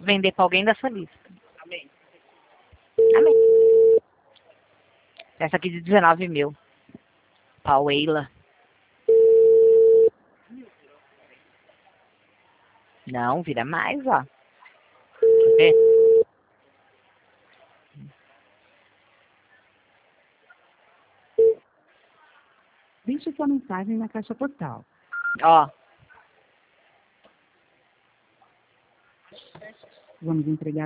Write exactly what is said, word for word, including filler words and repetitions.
vender pra alguém da sua lista. Amém. Amém. Essa aqui de dezenove mil. Paueila. Não, vira mais, ó. Quer ver? Deixe sua mensagem na caixa postal. Ó. Vamos entregar